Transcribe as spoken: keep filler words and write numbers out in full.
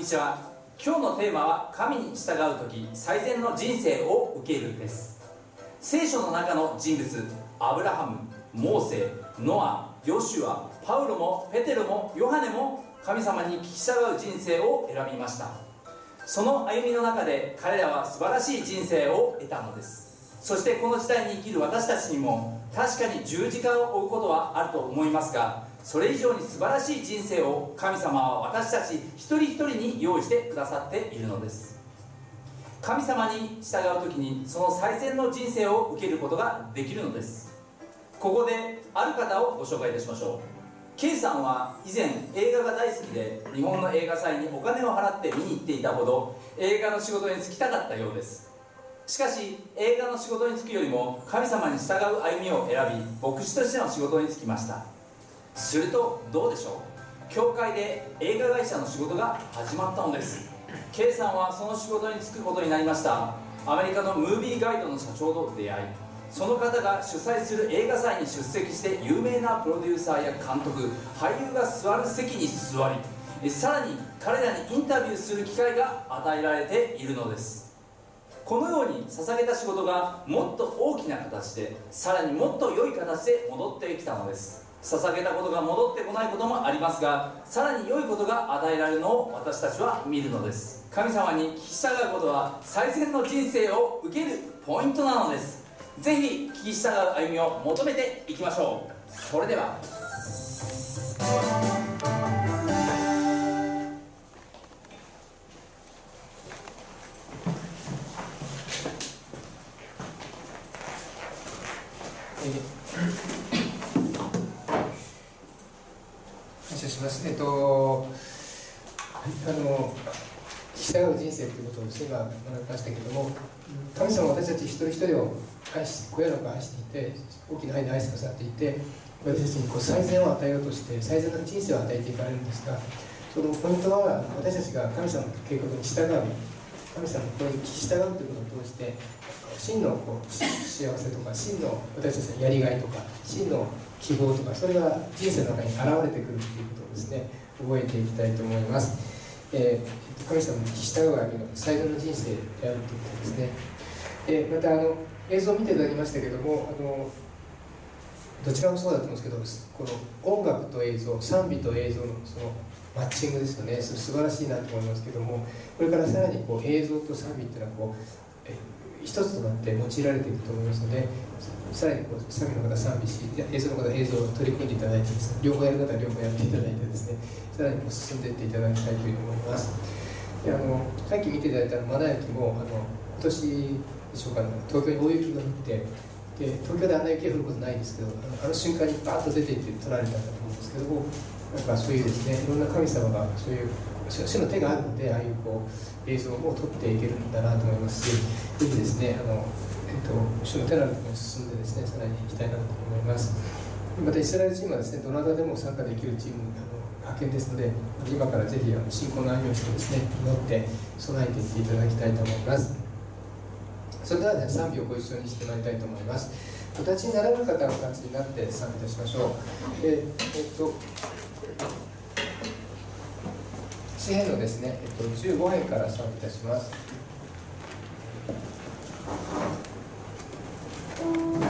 ちは。今日のテーマは神に従う時最善の人生を受けるです。聖書の中の人物、アブラハム、モーセ、ノア、ヨシュア、パウロもペテロもヨハネも神様に聞き従う人生を選びました。その歩みの中で彼らは素晴らしい人生を得たのです。そしてこの時代に生きる私たちにも確かに十字架を追うことはあると思いますが、それ以上に素晴らしい人生を神様は私たち一人一人に用意してくださっているのです。神様に従う時にその最善の人生を受けることができるのです。ここである方をご紹介いたしましょう。 K さんは以前映画が大好きで日本の映画祭にお金を払って見に行っていたほど映画の仕事に就きたかったようです。しかし映画の仕事に就くよりも神様に従う歩みを選び牧師としての仕事に就きました。するとどうでしょう。教会で映画会社の仕事が始まったのです。 K さんはその仕事に就くことになりました。アメリカのムービーガイドの社長と出会い、その方が主催する映画祭に出席して有名なプロデューサーや監督、俳優が座る席に座り、さらに彼らにインタビューする機会が与えられているのです。このように捧げた仕事がもっと大きな形で、さらにもっと良い形で戻ってきたのです。捧げたことが戻ってこないこともありますが、さらに良いことが与えられるのを私たちは見るのです。神様に聞き従うことは最善の人生を受けるポイントなのです。ぜひ聞き従う歩みを求めていきましょう。それでは感謝します。えっと、あの聞き従う人生ということを今学びましたけれども、神様は私たち一人一人を愛し、こよなく愛していて、大きな愛で愛してくださっていて、私たちにこう最善を与えようとして最善の人生を与えていかれるんですが、そのポイントは私たちが神様の計画に従う、神様の声に聞き従うということを通して真のこう幸せとか真の私たちのやりがいとか真の希望とか、それが人生の中に現れてくるということをですね、覚えていきたいと思います。えー、神様に聞き従う歩みの最善の人生であるということですね。えー、またあの映像を見ていただきましたけども、あのどちらもそうだと思うんですけど、この音楽と映像、賛美と映像のそのマッチングですよね、それ素晴らしいなと思いますけども、これからさらにこう映像と賛美っていうのはこう、えー、一つとなって用いられていくと思いますので、さらにこう賛美の方は賛美し、映像の方は映像を取り組んでいただいてですね、両方やる方は両方やっていただいてですね、さらにこう進んでいっていただきたいというふうに思います。であのさっき見ていただいたマナ雪もあの今年でしょうか、ね、東京に大雪が降って、で東京であんな雪が降ることないんですけど、あのあの瞬間にバーッと出ていって取られたんだと思うんですけども、なんかそういうですね、いろんな神様がそういう主の手があるので、ああいうこう映像も撮っていけるんだなと思いますし、ぜひですね、あの、えっと、主の手のあるところに進んでですね、さらに行きたいなと思います。またイスラエルチームはですね、どなたでも参加できるチームあの派遣ですので、今からぜひあの信仰の歩みをしてですね、祈って備えていっていただきたいと思います。それでは、ね、賛美をご一緒にしてまいりたいと思います。お立ちになられる方はお立ちになって賛美いたしましょう。ええっと詩編のですね、えっと、じゅうご編から賛美いたします。